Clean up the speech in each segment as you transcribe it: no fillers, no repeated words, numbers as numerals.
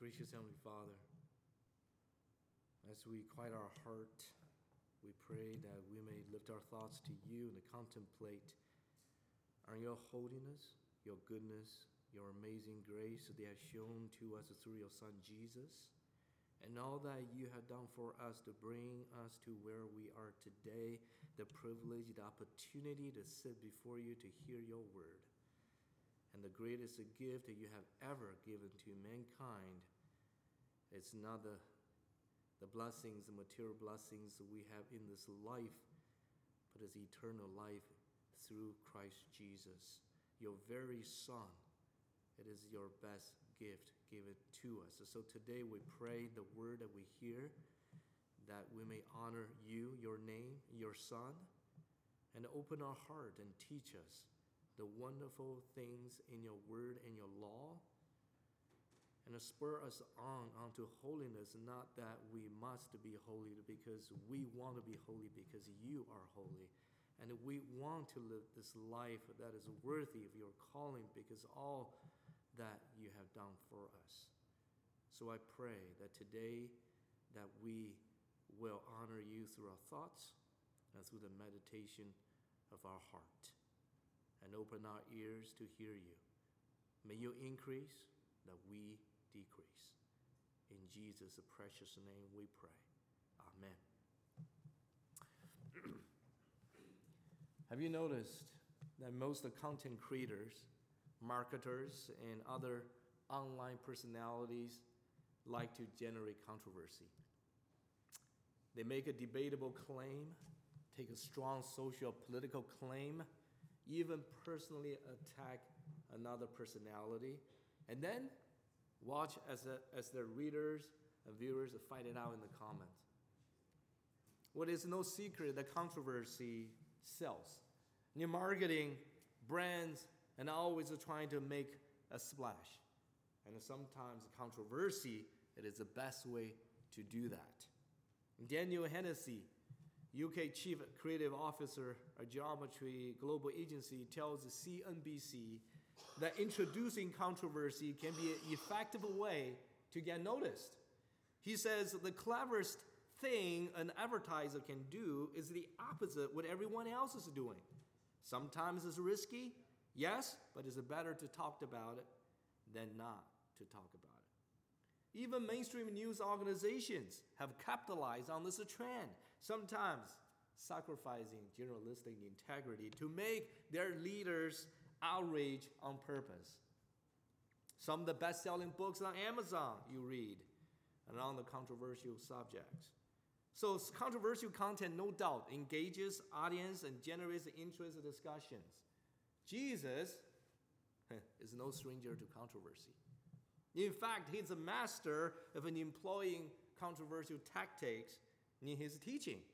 Gracious Heavenly Father, as we quiet our heart, we pray that we may lift our thoughts to you and to contemplate on your holiness, your goodness, your amazing grace that you have shown to us through your Son Jesus, and all that you have done for us to bring us to where we are today, the privilege, the opportunity to sit before you to hear your word. And the greatest gift that you have ever given to mankind is not the blessings, the material blessings that we have in this life, but is eternal life through Christ Jesus, your very Son. It is your best gift given to us. So today we pray the word that we hear, that we may honor you, your name, your Son, and open our heart and teach us the wonderful things in your word and your law, and to spur us onto holiness, not that we must be holy because we want to be holy because you are holy, and we want to live this life that is worthy of your calling because all that you have done for us. So I pray that today that we will honor you through our thoughts and through the meditation of our heart, and open our ears to hear you. May you increase, that we decrease. In Jesus' precious name we pray. Amen. Have you noticed that most content creators, marketers, and other online personalities like to generate controversy? They make a debatable claim, take a strong social political claim, even personally attack another personality, and then watch as their readers and viewers fight it out in the comments. Well, it's no secret that controversy sells. New marketing, brands, and always are trying to make a splash. And sometimes controversy, it is the best way to do that. Daniel Hennessy, UK Chief Creative Officer of Geometry Global Agency, tells CNBC that introducing controversy can be an effective way to get noticed. He says the cleverest thing an advertiser can do is the opposite what everyone else is doing. Sometimes it's risky, yes, but it's better to talk about it than not to talk about it. Even mainstream news organizations have capitalized on this trend, sometimes sacrificing journalistic integrity to make their leaders outrage on purpose. Some of the best-selling books on Amazon you read are on the controversial subjects. So controversial content, no doubt, engages audience and generates interest in discussions. Jesus is no stranger to controversy. In fact, he's a master of employing controversial tactics in his teaching.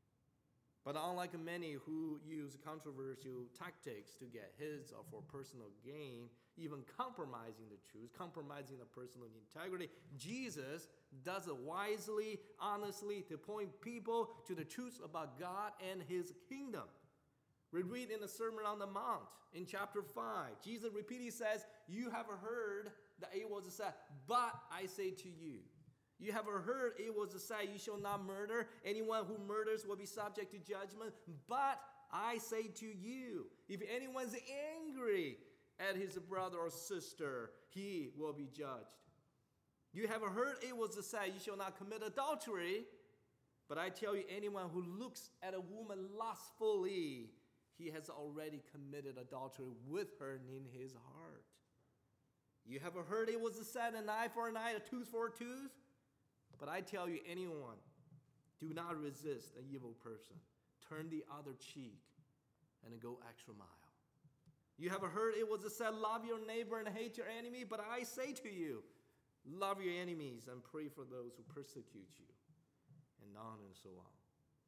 But unlike many who use controversial tactics to get his or for personal gain, even compromising the truth, compromising the personal integrity, Jesus does it wisely, honestly, to point people to the truth about God and his kingdom. We read in the Sermon on the Mount in chapter 5, Jesus repeatedly says, you have heard that it was said, but I say to you. You have heard it was said, you shall not murder. Anyone who murders will be subject to judgment. But I say to you, if anyone's angry at his brother or sister, he will be judged. You have heard it was said, you shall not commit adultery. But I tell you, anyone who looks at a woman lustfully, he has already committed adultery with her in his heart. You have heard it was said, an eye for an eye, a tooth for a tooth. But I tell you, anyone, do not resist an evil person. Turn the other cheek and go extra mile. You have heard it was said, love your neighbor and hate your enemy. But I say to you, love your enemies and pray for those who persecute you. And on and so on.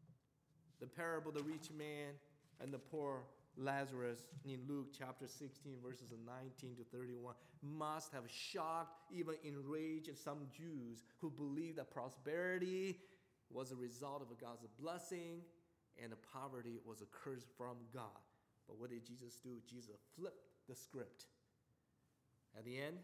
The parable of the rich man and the poor Lazarus in Luke chapter 16, verses 19 to 31, must have shocked, even enraged some Jews who believed that prosperity was a result of God's blessing and the poverty was a curse from God. But what did Jesus do? Jesus flipped the script. At the end,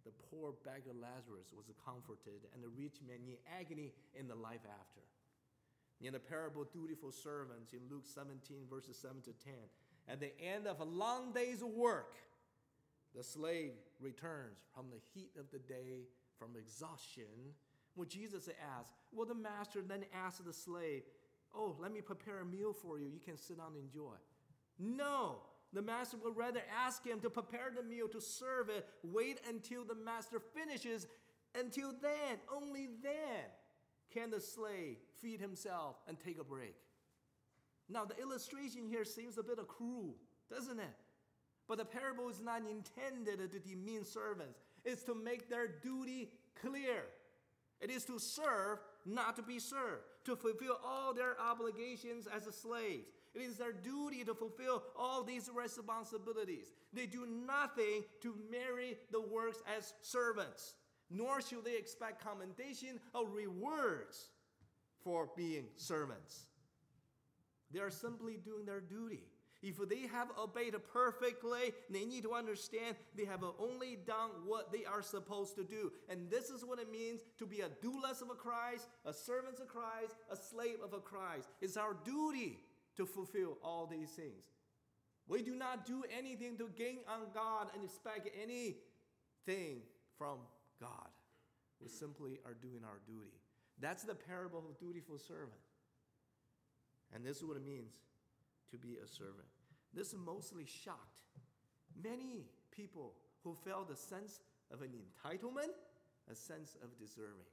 the poor beggar Lazarus was comforted, and the rich man in agony in the life after. In the parable dutiful servants in Luke 17, verses 7 to 10, at the end of a long day's work, the slave returns from the heat of the day, from exhaustion. When Jesus asked, well, the master then asked the slave, oh, let me prepare a meal for you. You can sit down and enjoy. No, the master would rather ask him to prepare the meal, to serve it, wait until the master finishes. Until then, only then, can the slave feed himself and take a break. Now, the illustration here seems a bit cruel, doesn't it? But the parable is not intended to demean servants. It's to make their duty clear. It is to serve, not to be served, to fulfill all their obligations as slaves. It is their duty to fulfill all these responsibilities. They do nothing to merit the works as servants, nor should they expect commendation or rewards for being servants. They are simply doing their duty. If they have obeyed perfectly, they need to understand they have only done what they are supposed to do. And this is what it means to be a doulos of Christ, a servant of Christ, a slave of Christ. It's our duty to fulfill all these things. We do not do anything to gain on God and expect anything from God. We simply are doing our duty. That's the parable of dutiful servant. And this is what it means to be a servant. This mostly shocked many people who felt a sense of an entitlement, a sense of deserving.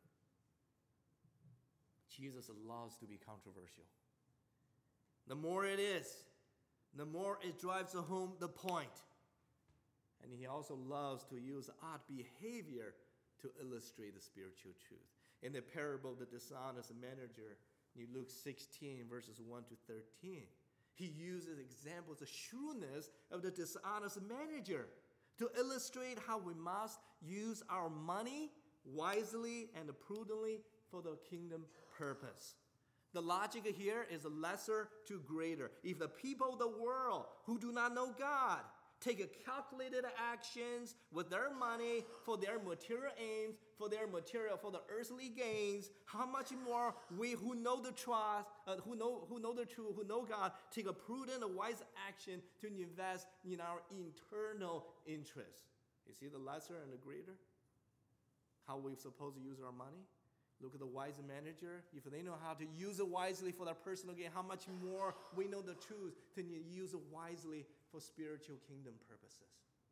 Jesus loves to be controversial. The more it is, the more it drives home the point. And he also loves to use odd behavior to illustrate the spiritual truth. In the parable of the dishonest manager, in Luke 16, verses 1 to 13, he uses examples of shrewdness of the dishonest manager to illustrate how we must use our money wisely and prudently for the kingdom purpose. The logic here is lesser to greater. If the people of the world who do not know God take calculated actions with their money for their material aims, for the earthly gains, how much more we who know the truth, who know the truth, who know God, take a prudent and wise action to invest in our internal interests. You see the lesser and the greater? How we're supposed to use our money? Look at the wise manager. If they know how to use it wisely for their personal gain, how much more we know the truth to use it wisely for spiritual kingdom purposes.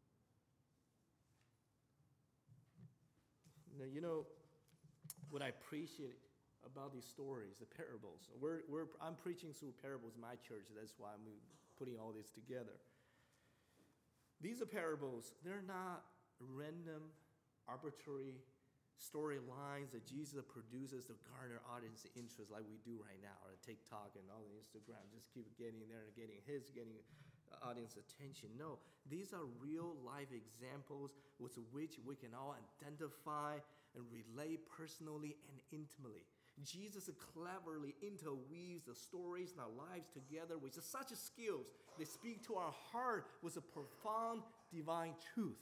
Now, you know what I appreciate about these stories, the parables. I'm preaching through parables in my church. That's why I'm putting all this together. These are parables. They're not random, arbitrary storylines that Jesus produces to garner audience interest like we do right now, or TikTok and all the Instagram. Just keep getting there and getting audience attention. No, these are real life examples with which we can all identify and relate personally and intimately. Jesus cleverly interweaves the stories in our lives together with such skills. They speak to our heart with a profound divine truth.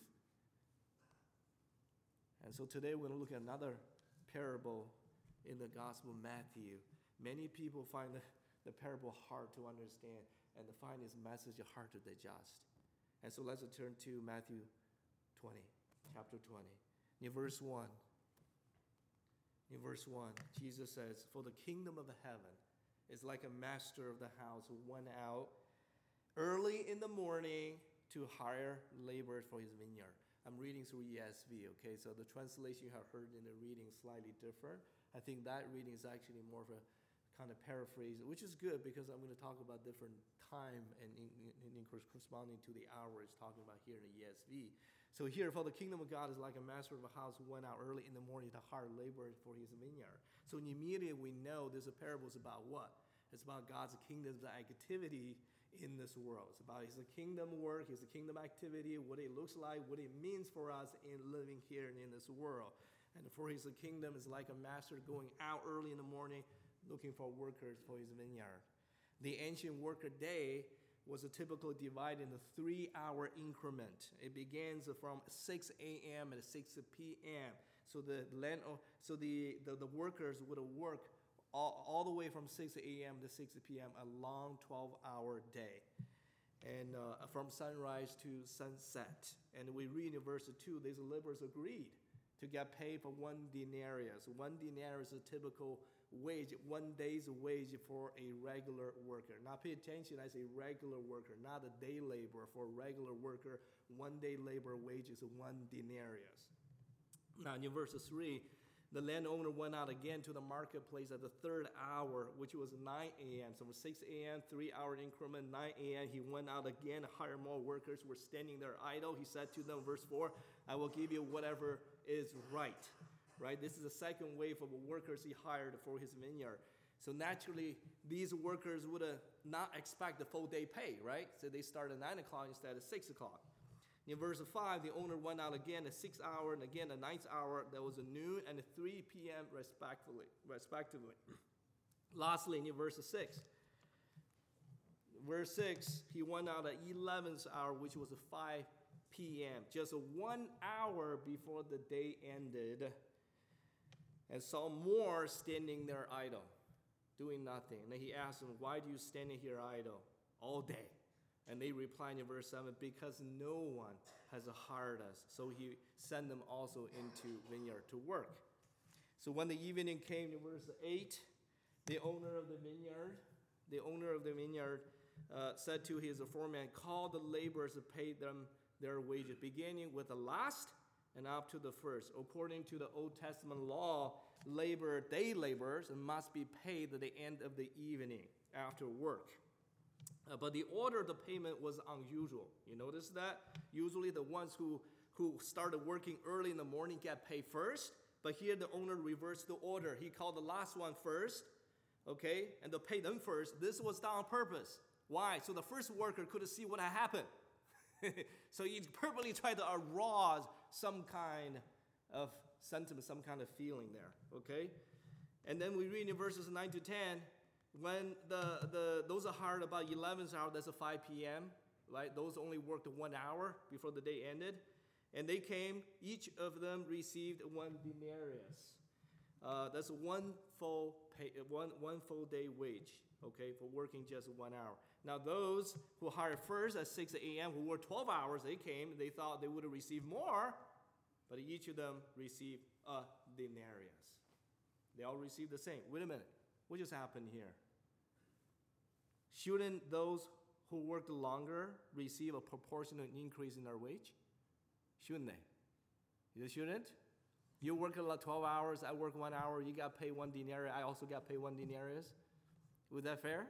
And so today we're going to look at another parable in the Gospel of Matthew. Many people find the parable hard to understand and find his message hard to digest. And so let's turn to Matthew 20, chapter 20. In verse 1, Jesus says, "For the kingdom of heaven is like a master of the house who went out early in the morning to hire laborers for his vineyard." I'm reading through ESV, okay? So the translation you have heard in the reading is slightly different. I think that reading is actually more of a kind of paraphrase, which is good because I'm going to talk about different time and in corresponding to the hour it's talking about here in the ESV. So here, for the kingdom of God is like a master of a house who went out early in the morning to hire laborers for his vineyard. So immediately we know this parable is about what? It's about God's kingdom's activity in this world. It's about his kingdom work, his kingdom activity, what it looks like, what it means for us in living here and in this world. And for his kingdom is like a master going out early in the morning looking for workers for his vineyard. The ancient worker day was typically divided in a 3-hour increment. It begins from 6 a.m. and 6 p.m. So the workers would work all the way from 6 a.m. to 6 p.m., a long 12-hour day. And from sunrise to sunset. And we read in verse 2, these laborers agreed to get paid for 1 denarius. 1 denarius is a typical wage, 1 day's wage for a regular worker. Now pay attention, I say regular worker, not a day laborer. For a regular worker, 1 day labor wage is 1 denarius. Now in verse 3, the landowner went out again to the marketplace at the 3rd hour, which was 9 a.m. So from 6 a.m., 3-hour increment, 9 a.m., he went out again, hired more workers, were standing there idle. He said to them, verse 4, I will give you whatever is right. Right? This is the second wave of workers he hired for his vineyard. So naturally, these workers would not expect the full day pay, right? So they start at 9 o'clock instead of 6 o'clock. In verse 5, the owner went out again at 6 hour and again at 9th hour. That was noon and 3 p.m. respectively. Lastly, in verse 6. Verse 6, he went out at 11th hour, which was 5 p.m. Just 1 hour before the day ended. And saw more standing there idle, doing nothing. And then he asked them, why do you stand here idle all day? And they replied in verse 7, because no one has hired us. So he sent them also into vineyard to work. So when the evening came, in verse 8, the owner of the vineyard said to his foreman, call the laborers to pay them their wages, beginning with the last and up to the first. According to the Old Testament law, day laborers must be paid at the end of the evening after work. But the order of the payment was unusual. You notice that? Usually the ones who started working early in the morning get paid first. But here the owner reversed the order. He called the last one first, okay, and to pay them first. This was done on purpose. Why? So the first worker could see what had happened. So he purposely tried to arouse some kind of sentiment, some kind of feeling there, okay? And then we read in verses 9 to 10, when those are hired about 11th hour, that's a 5 p.m., right? Those only worked 1 hour before the day ended. And they came, each of them received 1 denarius. That's one full day wage, okay, for working just 1 hour. Now those who hired first at 6 a.m., who worked 12 hours, they came, they thought they would have received more, but each of them received a denarius. They all received the same. Wait a minute. What just happened here? Shouldn't those who worked longer receive a proportionate increase in their wage? Shouldn't they? You shouldn't? You work 12 hours, I work 1 hour, you got paid 1 denarius, I also got paid 1 denarius. Was that fair?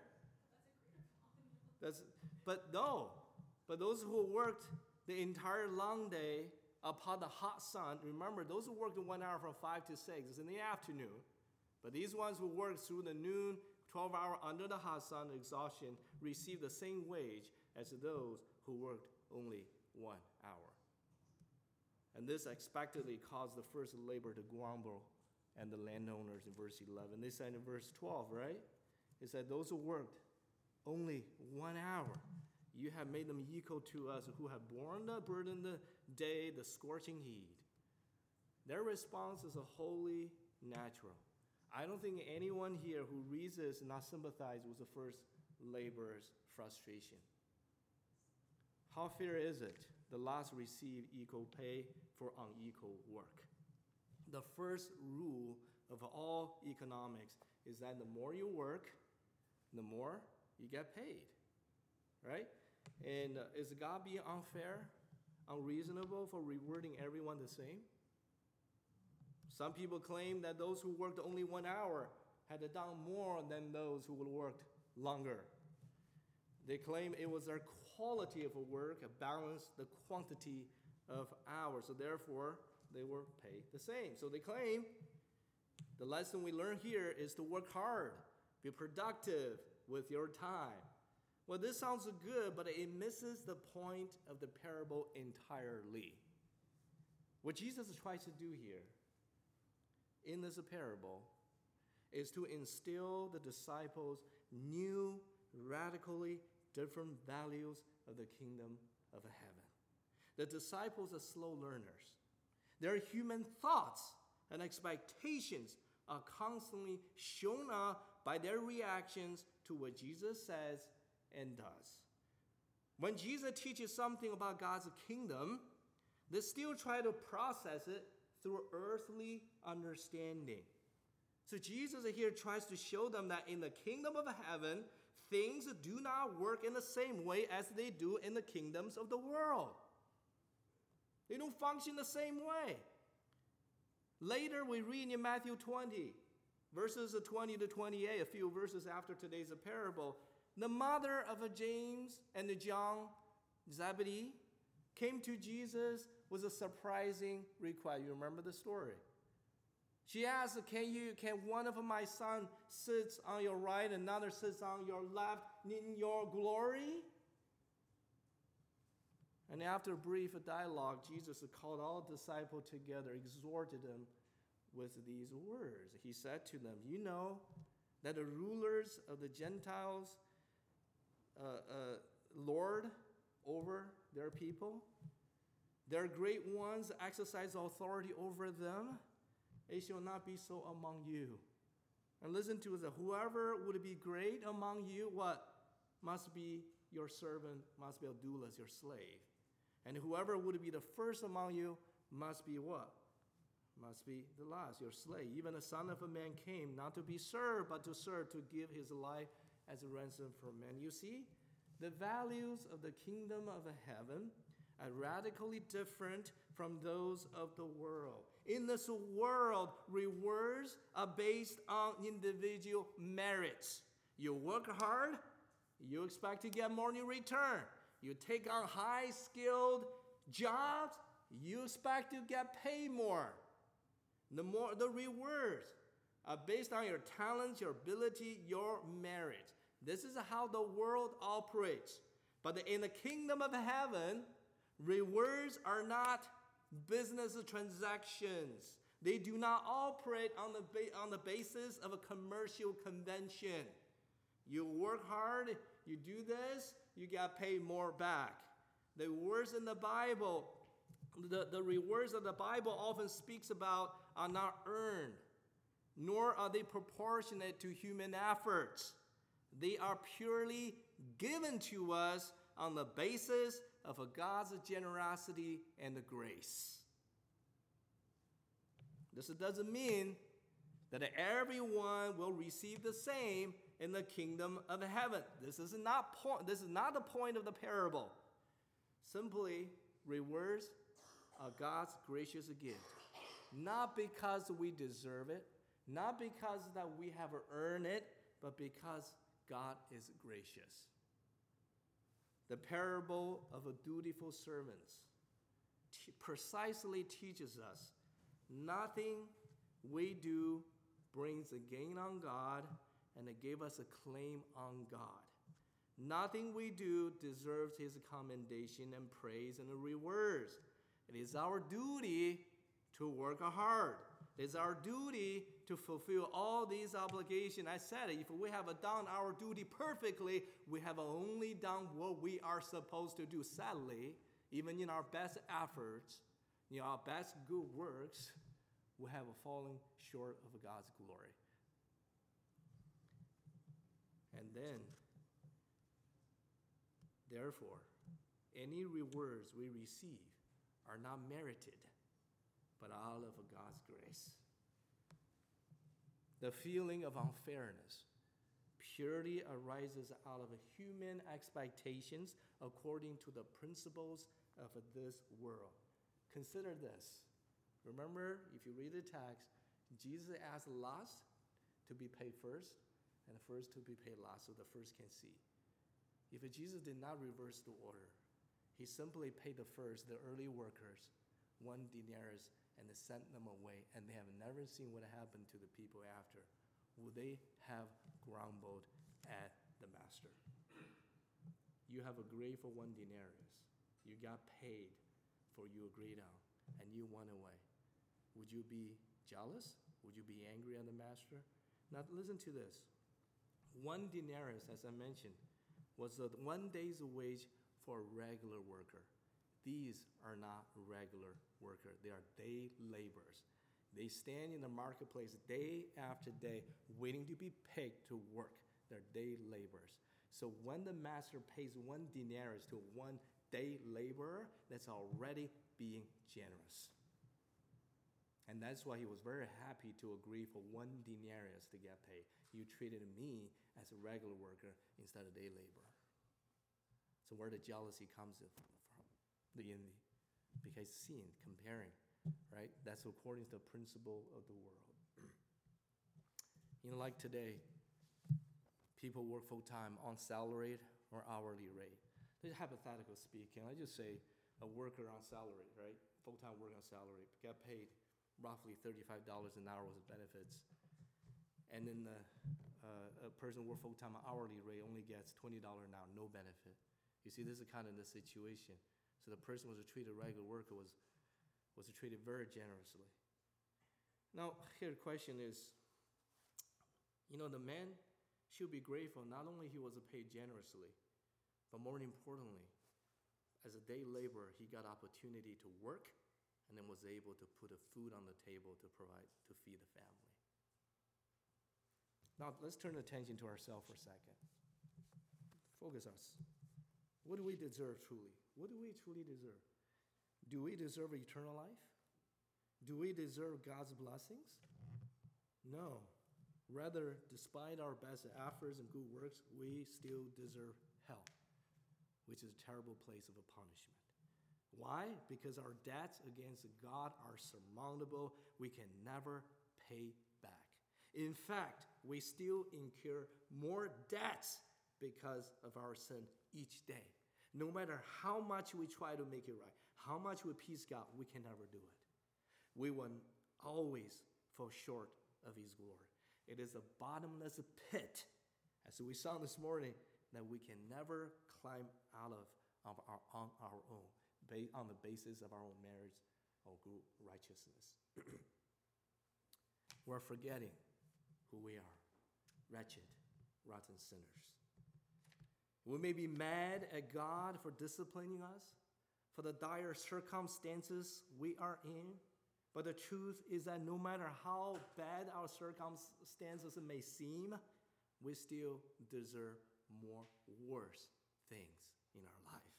But no. But those who worked the entire long day upon the hot sun, remember, those who worked 1 hour from 5 to 6 is in the afternoon. But these ones who worked through the noon, 12 hour under the hot sun, exhaustion, received the same wage as those who worked only 1 hour. And this expectedly caused the first laborer to grumble and the landowners in verse 11. They said in verse 12, right? It said, those who worked only 1 hour, you have made them equal to us who have borne the burden the day, the scorching heat. Their response is wholly natural. I don't think anyone here who reads this and not sympathize with the first laborer's frustration. How fair is it? The last receive equal pay for unequal work. The first rule of all economics is that the more you work, the more you get paid, right? And is God being unfair, unreasonable for rewarding everyone the same? Some people claim that those who worked only 1 hour had done more than those who worked longer. They claim it was their quality of work balanced the quantity of hours, so therefore they were paid the same. So they claim the lesson we learn here is to work hard, be productive with your time. Well, this sounds good, but it misses the point of the parable entirely. What Jesus tries to do here in this parable is to instill the disciples new, radically different values of the kingdom of heaven. The disciples are slow learners. Their human thoughts and expectations are constantly shown up by their reactions to what Jesus says and does. When Jesus teaches something about God's kingdom, they still try to process it through earthly understanding. So Jesus here tries to show them that in the kingdom of heaven, things do not work in the same way as they do in the kingdoms of the world. They don't function the same way. Later we read in Matthew 20, verses 20 to 28, a few verses after today's parable, the mother of James and John, Zebedee, came to Jesus with a surprising request. You remember the story? She asked, can one of my sons sit on your right, another sits on your left in your glory? And after a brief dialogue, Jesus called all disciples together, exhorted them with these words. He said to them, you know that the rulers of the Gentiles lord over their people. Their great ones exercise authority over them. It shall not be so among you. And listen to it. Whoever would be great among you, what? Must be your servant, must be a doulos, your slave. And whoever would be the first among you must be what? Must be the last, your slave. Even the Son of a Man came not to be served, but to serve, to give his life as a ransom for men. You see, the values of the kingdom of heaven are radically different from those of the world. In this world, rewards are based on individual merits. You work hard, you expect to get more in return. You take on high-skilled jobs, you expect to get paid more. The rewards are based on your talents, your ability, your merit. This is how the world operates. But in the kingdom of heaven, rewards are not business transactions. They do not operate on the basis of a commercial convention. You work hard, you do this, you get paid more back. The words in the Bible, the rewards that the Bible often speaks about are not earned, nor are they proportionate to human efforts. They are purely given to us on the basis of God's generosity and grace. This doesn't mean that everyone will receive the same in the kingdom of heaven. This is not the point of the parable. Simply, rewards are God's gracious gift. Not because we deserve it, not because that we have earned it, but because God is gracious. The parable of a dutiful servant precisely teaches us nothing we do brings a gain on God and it gave us a claim on God. Nothing we do deserves his commendation and praise and rewards. It is our duty to work hard. It is our duty to fulfill all these obligations. I said it, if we have done our duty perfectly, we have only done what we are supposed to do. Sadly, even in our best efforts, in our best good works, we have fallen short of God's glory. And then, therefore, any rewards we receive are not merited, but out of God's grace. The feeling of unfairness purely arises out of human expectations according to the principles of this world. Consider this. Remember, if you read the text, Jesus asked last to be paid first, and the first to be paid last, so the first can see. If Jesus did not reverse the order, he simply paid the first, the early workers, 1 denarius, and they sent them away, and they have never seen what happened to the people after. Would they have grumbled at the master? You have agreed for 1 denarius. You got paid for you agreed on, and you went away. Would you be jealous? Would you be angry at the master? Now listen to this. 1 denarius, as I mentioned, was the 1 day's wage for a regular worker. These are not regular workers. They are day laborers. They stand in the marketplace day after day, waiting to be picked to work. They're day laborers. So when the master pays 1 denarius to 1 day laborer, that's already being generous. And that's why he was very happy to agree for 1 denarius to get paid. You treated me as a regular worker instead of day laborer. So where the jealousy comes from, the envy. Because sin, comparing, right? That's according to the principle of the world. Like today, people work full-time on salaried or hourly rate. This is hypothetical speaking. I just say a worker on salary, right? Full-time worker on salary, get paid roughly $35 an hour with benefits. And then a person work full-time hourly rate only gets $20 an hour, no benefit. You see, this is kind of the situation. So the person was treated, regular worker was treated very generously. Now, here the question is, the man should be grateful. Not only he was paid generously, but more importantly, as a day laborer, he got opportunity to work and then was able to put a food on the table to feed the family. Now, let's turn attention to ourselves for a second. Focus us. What do we deserve truly? What do we truly deserve? Do we deserve eternal life? Do we deserve God's blessings? No. Rather, despite our best efforts and good works, we still deserve hell, which is a terrible place of a punishment. Why? Because our debts against God are surmountable. We can never pay back. In fact, we still incur more debts because of our sin each day. No matter how much we try to make it right, how much we appease God, we can never do it. We will always fall short of His glory. It is a bottomless pit, as we saw this morning, that we can never climb out of on our own, on the basis of our own merits or good righteousness. We're forgetting who we are, wretched, rotten sinners. We may be mad at God for disciplining us, for the dire circumstances we are in, but the truth is that no matter how bad our circumstances may seem, we still deserve more worse things in our life.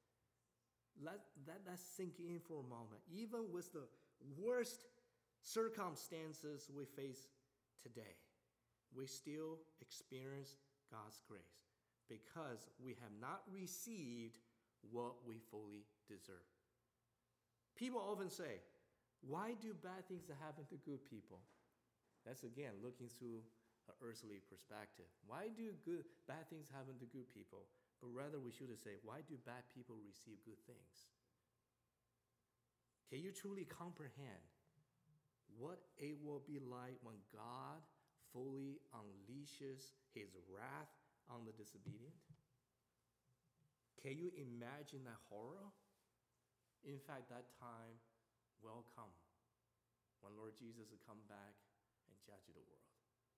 Let that sink in for a moment. Even with the worst circumstances we face today, we still experience God's grace because we have not received what we fully deserve. People often say, why do bad things happen to good people? That's again looking through an earthly perspective. Why do bad things happen to good people? But rather we should say, why do bad people receive good things? Can you truly comprehend what it will be like when God fully unleashes His wrath on the disobedient? Can you imagine that horror? In fact, that time will come when Lord Jesus will come back and judge the world.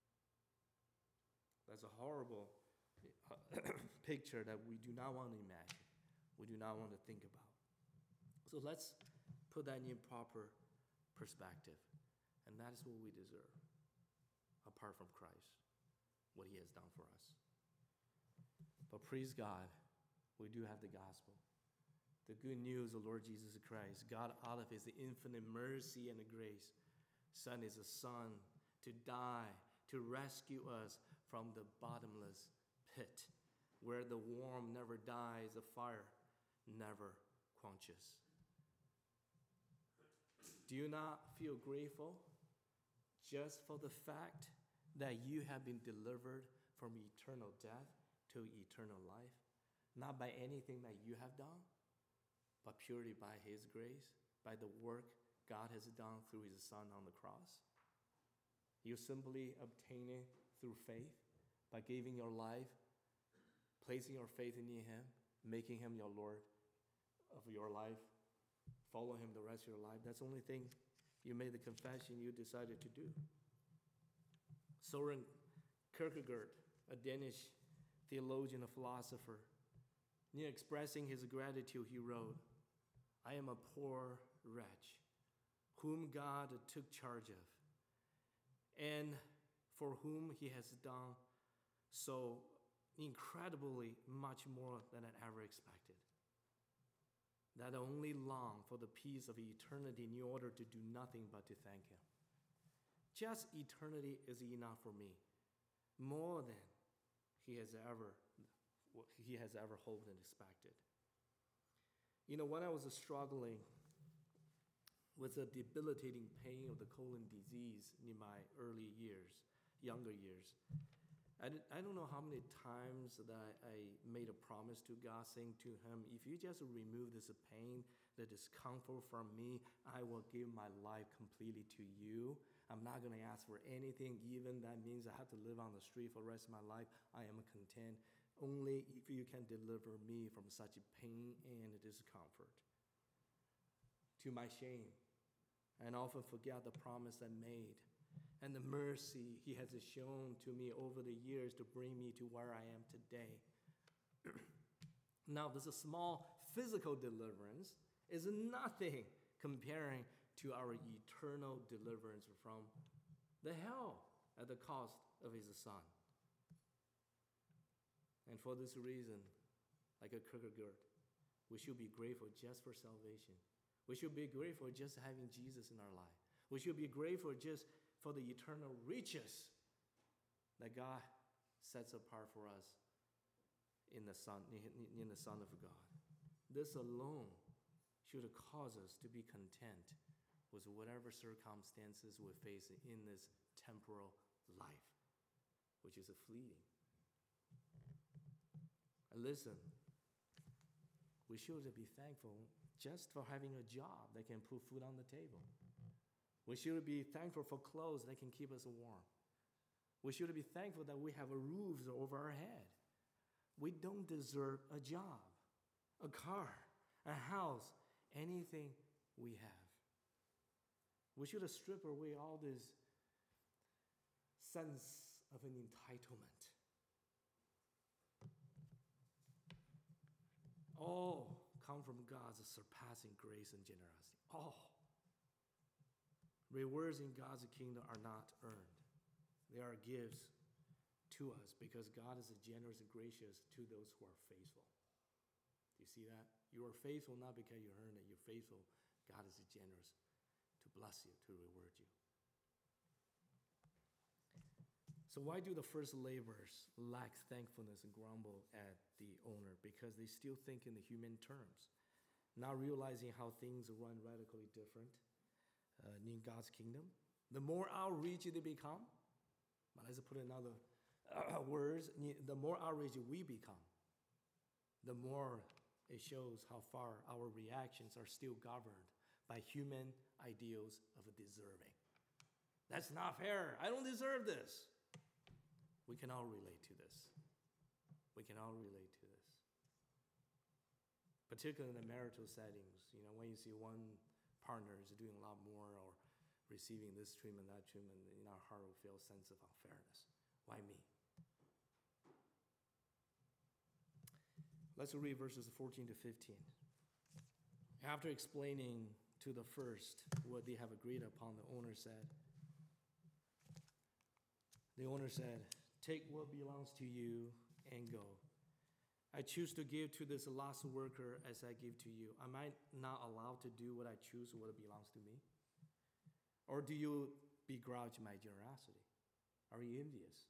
That's a horrible picture that we do not want to imagine. We do not want to think about. So let's put that in proper perspective. And that is what we deserve, apart from Christ, what He has done for us. But praise God, we do have the gospel. The good news of Lord Jesus Christ. God, out of His infinite mercy and grace, sent His Son to die, to rescue us from the bottomless pit, where the worm never dies, the fire never quenches. Do you not feel grateful just for the fact that you have been delivered from eternal death to eternal life? Not by anything that you have done, but purely by His grace, by the work God has done through His Son on the cross. You simply obtain it through faith, by giving your life, placing your faith in Him, making Him your Lord of your life, follow Him the rest of your life. That's the only thing you made the confession you decided to do. Søren Kierkegaard, a Danish theologian, a philosopher. In expressing his gratitude, he wrote, "I am a poor wretch, whom God took charge of, and for whom he has done so incredibly much more than I ever expected. That I only long for the peace of eternity in order to do nothing but to thank him. Just eternity is enough for me, more than he has ever hoped and expected." When I was struggling with the debilitating pain of the colon disease in my younger years, I don't know how many times that I made a promise to God, saying to him, if you just remove this pain, the discomfort from me, I will give my life completely to you. I'm not going to ask for anything, even that means I have to live on the street for the rest of my life. I am content only if you can deliver me from such pain and discomfort. To my shame, and often forget the promise I made and the mercy he has shown to me over the years to bring me to where I am today. Now, this small physical deliverance is nothing comparing to our eternal deliverance from the hell at the cost of his son. And for this reason, like a Kierkegaard, we should be grateful just for salvation. We should be grateful just having Jesus in our life. We should be grateful just for the eternal riches that God sets apart for us in the Son of God. This alone should cause us to be content with whatever circumstances we face in this temporal life, which is fleeting. And listen, we should be thankful just for having a job that can put food on the table. We should be thankful for clothes that can keep us warm. We should be thankful that we have a roof over our head. We don't deserve a job, a car, a house, anything we have. We should strip away all this sense of an entitlement. All come from God's surpassing grace and generosity. All. Rewards in God's kingdom are not earned. They are gifts to us because God is generous and gracious to those who are faithful. Do you see that? You are faithful not because you earned it. You're faithful. God is generous to bless you, to reward you. So why do the first laborers lack thankfulness and grumble at the owner? Because they still think in the human terms, not realizing how things run radically different in God's kingdom. The more outreach they become, but let's put in other words, the more outreach we become, the more it shows how far our reactions are still governed by human ideals of deserving. That's not fair. I don't deserve this. We can all relate to this. We can all relate to this. Particularly in the marital settings, when you see one partner is doing a lot more or receiving this treatment, that treatment, in our heart will feel a sense of unfairness. Why me? Let's read verses 14 to 15. After explaining to the first what they have agreed upon, the owner said, "Take what belongs to you and go. I choose to give to this last worker as I give to you. Am I not allowed to do what I choose, what belongs to me? Or do you begrudge my generosity? Are you envious?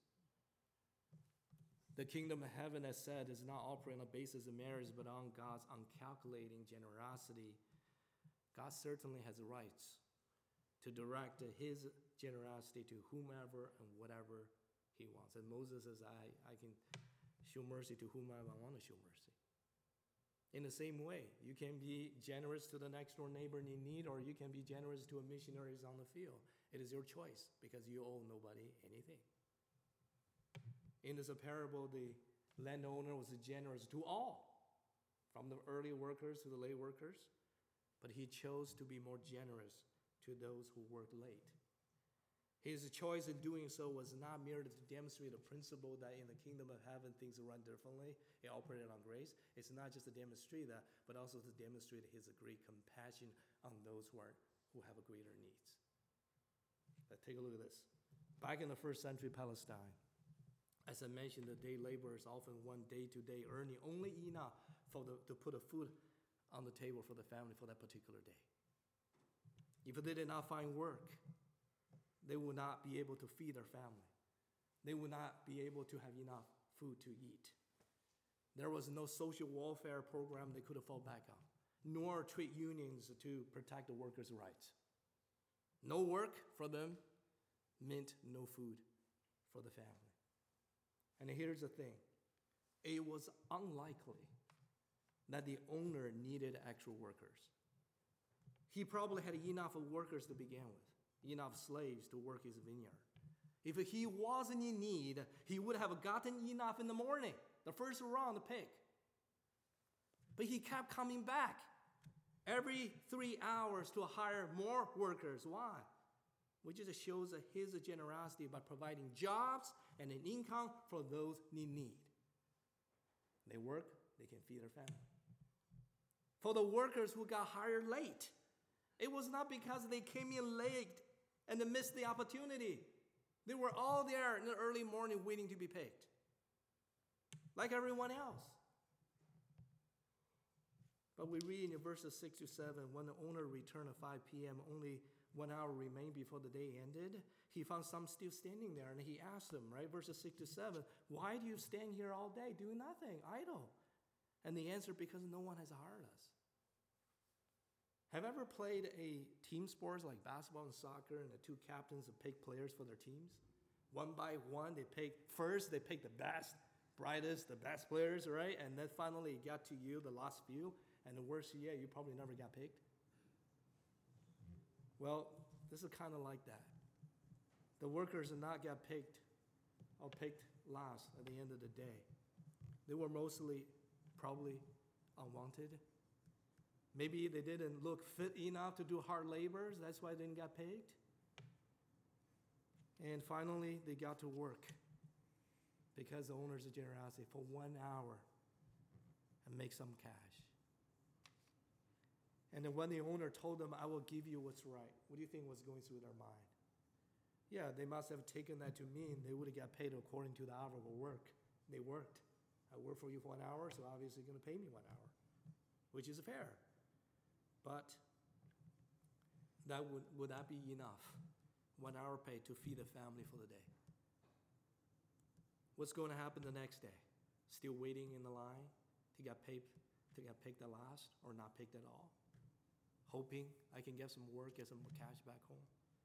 The kingdom of heaven, as said, is not operating on the basis of merits, but on God's uncalculating generosity. God certainly has rights to direct his generosity to whomever and whatever he wants. And Moses says, I can show mercy to whomever I want to show mercy. In the same way, you can be generous to the next door neighbor in need, or you can be generous to a missionary on the field. It is your choice because you owe nobody anything. In this parable, the landowner was generous to all, from the early workers to the late workers, but he chose to be more generous to those who worked late. His choice in doing so was not merely to demonstrate the principle that in the kingdom of heaven things run differently, it operated on grace. It's not just to demonstrate that, but also to demonstrate his great compassion on those who have a greater needs. Let's take a look at this. Back in the first century Palestine, as I mentioned, the day laborers often won day-to-day earning only enough to put a food on the table for the family for that particular day. If they did not find work, they would not be able to feed their family. They would not be able to have enough food to eat. There was no social welfare program they could have fall back on, nor trade unions to protect the workers' rights. No work for them meant no food for the family. And here's the thing. It was unlikely that the owner needed extra workers. He probably had enough of workers to begin with, enough slaves to work his vineyard. If he wasn't in need, he would have gotten enough in the morning, the first round to pick. But he kept coming back every 3 hours to hire more workers. Why? Which just shows his generosity by providing jobs and an income for those in need. They work, they can feed their family. For the workers who got hired late, it was not because they came in late and they missed the opportunity. They were all there in the early morning waiting to be picked, like everyone else. But we read in verses 6 to 7, when the owner returned at 5 p.m., only 1 hour remained before the day ended. He found some still standing there, and he asked them, right, verses 6 to 7, why do you stand here all day doing nothing, idle? And the answer, because no one has hired us. Have you ever played a team sports like basketball and soccer, and the two captains have picked players for their teams? One by one, they pick the best, brightest, the best players, right? And then finally it got to you, the last few, and the worst yet, you probably never got picked. Well, this is kind of like that. The workers did not get picked or picked last at the end of the day. They were mostly probably unwanted. Maybe they didn't look fit enough to do hard labors. That's why they didn't get picked. And finally, they got to work because the owners of generosity for 1 hour and make some cash. And then when the owner told them, I will give you what's right, what do you think was going through their mind? Yeah, they must have taken that to mean they would have got paid according to the hour of work. They worked. I worked for you for 1 hour, so obviously you're going to pay me 1 hour, which is fair. But would that be enough? 1 hour pay to feed a family for the day. What's going to happen the next day? Still waiting in the line to get picked at last or not picked at all? Hoping I can get some work, get some cash back home.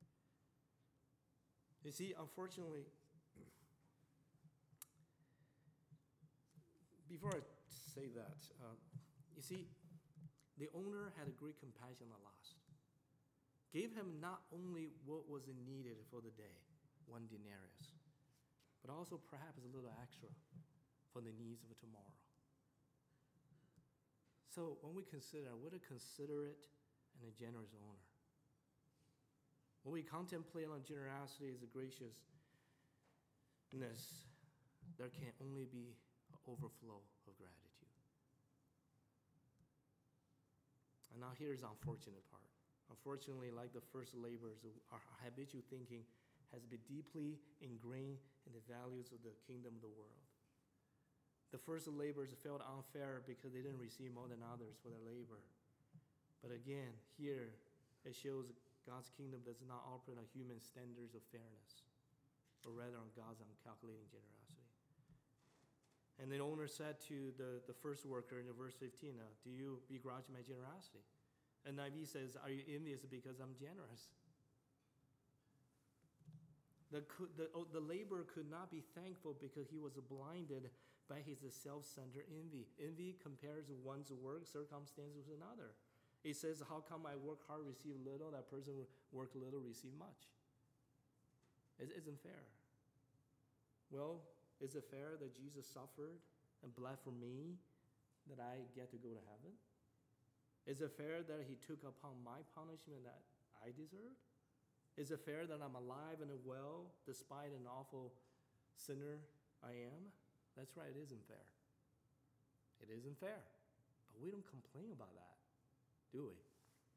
You see, unfortunately, before I say that, you see, the owner had a great compassion on the last. Gave him not only what was needed for the day, 1 denarius, but also perhaps a little extra for the needs of tomorrow. So when we consider what a considerate and a generous owner, when we contemplate on generosity as a graciousness, there can only be an overflow of gratitude. And now here's the unfortunate part. Unfortunately, like the first laborers, our habitual thinking has been deeply ingrained in the values of the kingdom of the world. The first laborers felt unfair because they didn't receive more than others for their labor. But again, here it shows God's kingdom does not operate on human standards of fairness, but rather on God's uncalculating generosity. And the owner said to the first worker in verse 15, do you begrudge my generosity? And NIV says, are you envious because I'm generous? The laborer could not be thankful because he was blinded by his self-centered envy. Envy compares one's work circumstance with another. It says, how come I work hard, receive little, that person work little, receive much? It isn't fair. Well, is it fair that Jesus suffered and bled for me that I get to go to heaven? Is it fair that he took upon my punishment that I deserved? Is it fair that I'm alive and well despite an awful sinner I am? That's right, it isn't fair. It isn't fair. But we don't complain about that, do we?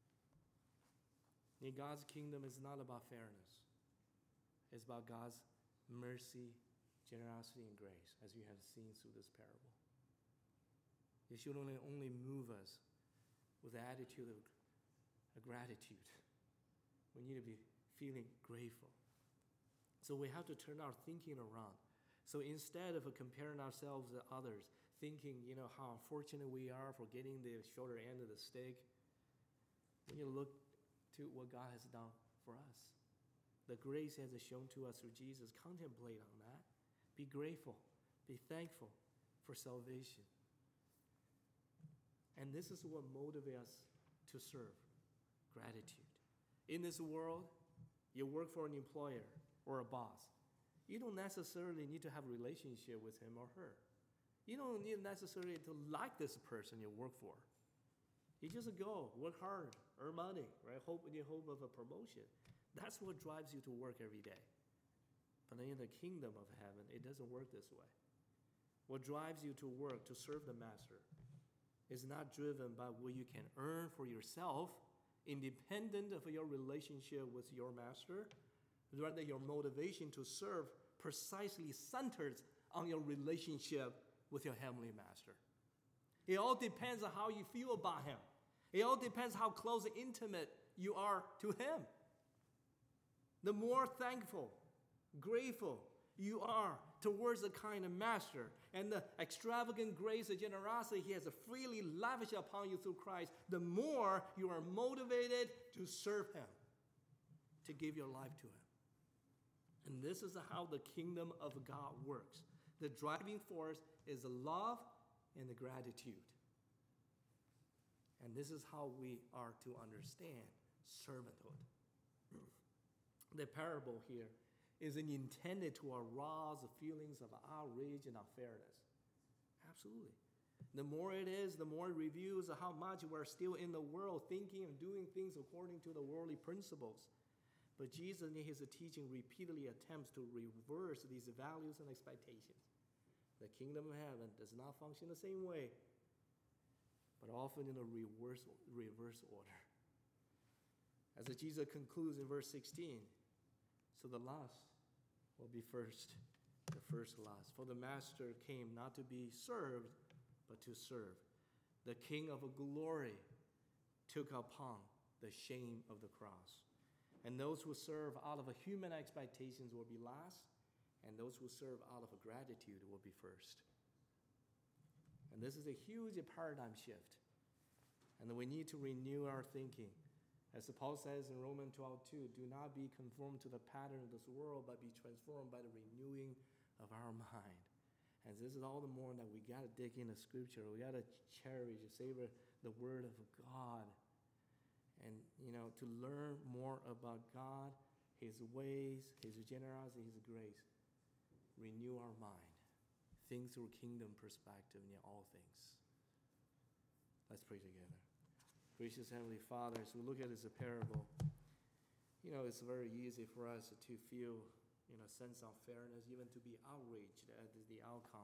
In God's kingdom is not about fairness. It's about God's mercy, generosity, and grace, as you have seen through this parable. It should only move us with the attitude of gratitude. We need to be feeling grateful. So we have to turn our thinking around. So instead of comparing ourselves to others, thinking, how unfortunate we are for getting the shorter end of the stick, we need to look to what God has done for us. The grace He has shown to us through Jesus. Contemplate on that. Be grateful. Be thankful for salvation. And this is what motivates us to serve. Gratitude. In this world, you work for an employer or a boss. You don't necessarily need to have a relationship with him or her. You don't need necessarily to like this person you work for. You just go, work hard, earn money, right? Hope in the hope of a promotion. That's what drives you to work every day. But in the kingdom of heaven, it doesn't work this way. What drives you to work, to serve the master, is not driven by what you can earn for yourself, independent of your relationship with your master. Rather, your motivation to serve precisely centers on your relationship with your heavenly master. It all depends on how you feel about him. It all depends how close and intimate you are to him. The more thankful, grateful you are towards the kind of master and the extravagant grace and generosity he has freely lavished upon you through Christ, the more you are motivated to serve him, to give your life to him. And this is how the kingdom of God works. The driving force is the love and the gratitude. And this is how we are to understand servanthood. The parable here isn't intended to arouse the feelings of outrage and unfairness. Absolutely. The more it is, the more it reveals how much we're still in the world thinking and doing things according to the worldly principles. But Jesus in his teaching repeatedly attempts to reverse these values and expectations. The kingdom of heaven does not function the same way, but often in a reverse order. As Jesus concludes in verse 16, so the last will be first, the first last. For the master came not to be served, but to serve. The King of glory took upon the shame of the cross. And those who serve out of a human expectations will be last, and those who serve out of a gratitude will be first. And this is a huge paradigm shift. And we need to renew our thinking. As Paul says in Romans 12:2, do not be conformed to the pattern of this world, but be transformed by the renewing of our mind. And this is all the more that we got to dig into Scripture. We got to cherish, savor the Word of God. And, to learn more about God, his ways, his generosity, his grace. Renew our mind. Think through kingdom perspective in all things. Let's pray together. Gracious Heavenly Father, as we look at this parable, it's very easy for us to feel, a sense of fairness, even to be outraged at the outcome,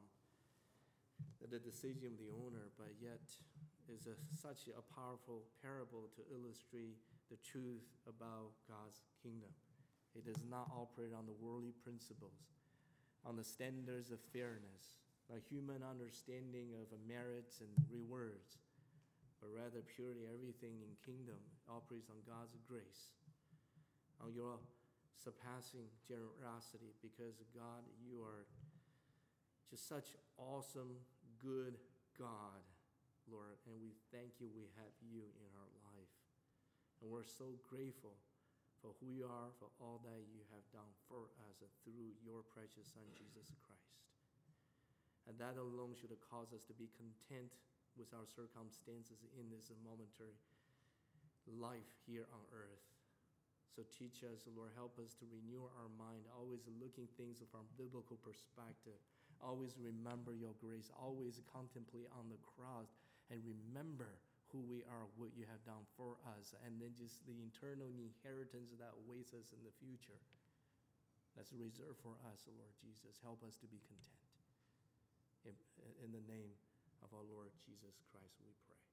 at the decision of the owner, but yet is such a powerful parable to illustrate the truth about God's kingdom. It does not operate on the worldly principles, on the standards of fairness, a human understanding of merits and rewards, but rather purely everything in kingdom operates on God's grace, on your surpassing generosity, because God, you are just such awesome, good God, Lord, and we thank you we have you in our life. And we're so grateful for who you are, for all that you have done for us through your precious Son, Jesus Christ. And that alone should cause us to be content with our circumstances in this momentary life here on earth. So teach us, Lord, help us to renew our mind, always looking things from biblical perspective. Always remember your grace, always contemplate on the cross, and remember who we are, what you have done for us us, and then just the eternal inheritance that awaits us in the future that's reserved for us, Lord Jesus. Help us to be content. In the name of our Lord Jesus Christ, we pray.